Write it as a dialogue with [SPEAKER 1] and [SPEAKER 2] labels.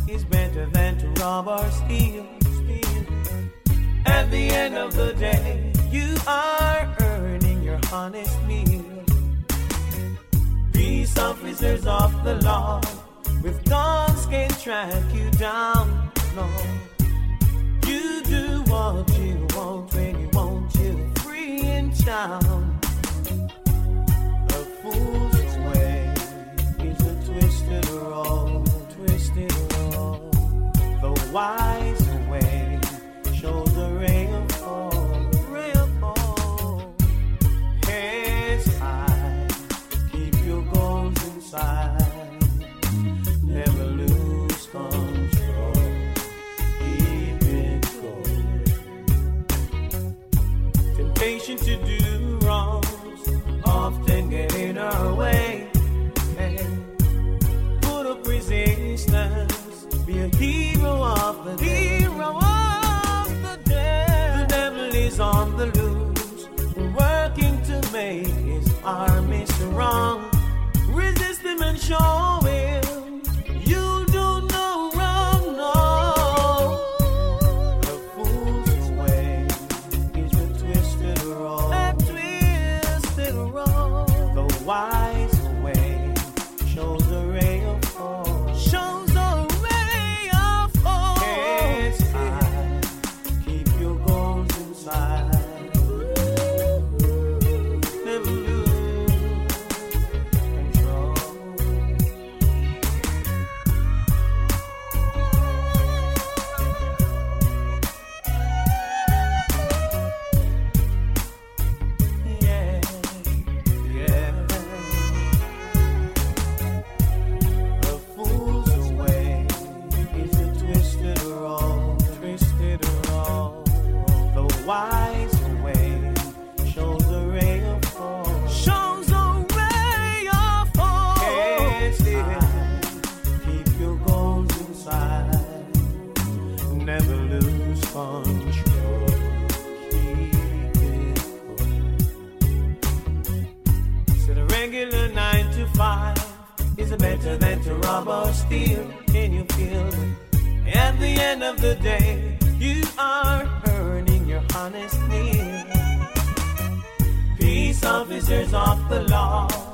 [SPEAKER 1] is better than to rob or steal. At the end of the day, you are earning your honest meal. Peace officers of the law with guns can't track you down. No, you do what you want when you want. You free in town. A fool's way is a twisted road, twisted road. The wise way shows a ray of hope, ray of hope. Heads high, keep your goals inside. Never lose control, keep it going. Temptation to do wrongs often get in our way. And put up resistance, be a hero of the day. Hero of the day. The devil is on the loose, working to make his army strong. Resist him and show him you'll do no wrong, no. The fool's way is a twisted road, a twisted road. The wise way shows a ray of hope, shows a ray of hope. Heads high, keep your goals inside. Never lose control. Yeah, yeah. The fool's way is a twisted road, twisted road. The wise way shows a ray of hope, shows a ray of hope. Heads high, keep your goals inside. Never lose control, keep it going. So the regular 9 to 5 is better than to rob or steal. Can you feel it? At the end of the day, you are earning your honest meal. Peace officers of the law